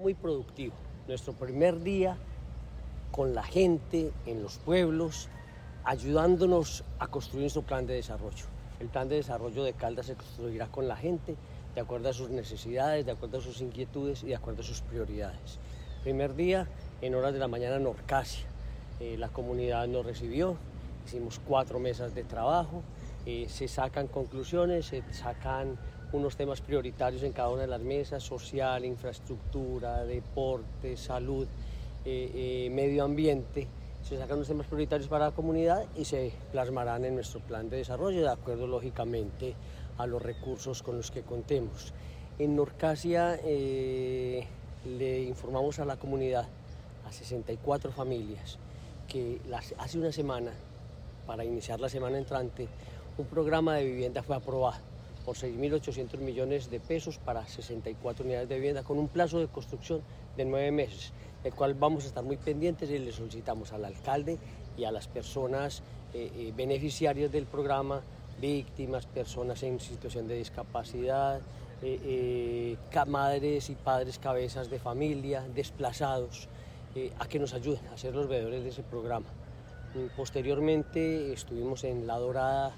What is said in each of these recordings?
Muy productivo. Nuestro primer día con la gente en los pueblos, ayudándonos a construir nuestro plan de desarrollo. El plan de desarrollo de Caldas se construirá con la gente, de acuerdo a sus necesidades, de acuerdo a sus inquietudes y de acuerdo a sus prioridades. Primer día, en horas de la mañana en Orcasia. La comunidad nos recibió, hicimos 4 mesas de trabajo, se sacan conclusiones, se sacan unos temas prioritarios en cada una de las mesas: social, infraestructura, deporte, salud, medio ambiente. Se sacan unos temas prioritarios para la comunidad y se plasmarán en nuestro plan de desarrollo, de acuerdo lógicamente a los recursos con los que contemos. En Orcasia le informamos a la comunidad, a 64 familias, que hace una semana, para iniciar la semana entrante, un programa de vivienda fue aprobado por 6.800 millones de pesos para 64 unidades de vivienda con un plazo de construcción de 9 meses, del cual vamos a estar muy pendientes y le solicitamos al alcalde y a las personas beneficiarias del programa, víctimas, personas en situación de discapacidad, madres y padres cabezas de familia, desplazados, a que nos ayuden a ser los veedores de ese programa. Posteriormente estuvimos en La Dorada,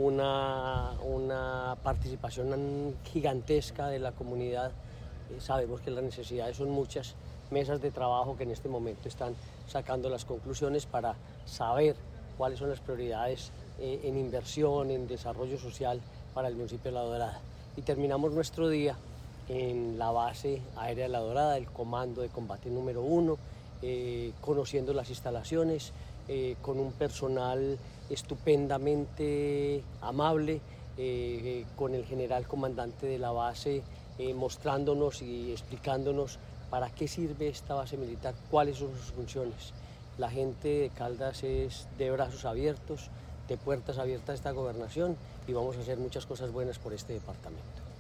una participación gigantesca de la comunidad. Sabemos que las necesidades son muchas, mesas de trabajo que en este momento están sacando las conclusiones para saber cuáles son las prioridades en inversión, en desarrollo social para el municipio de La Dorada. Y terminamos nuestro día en la base aérea de La Dorada, el comando de combate número 1, conociendo las instalaciones, con un personal estupendamente amable, con el general comandante de la base mostrándonos y explicándonos para qué sirve esta base militar, cuáles son sus funciones. La gente de Caldas es de brazos abiertos, de puertas abiertas a esta gobernación, y vamos a hacer muchas cosas buenas por este departamento.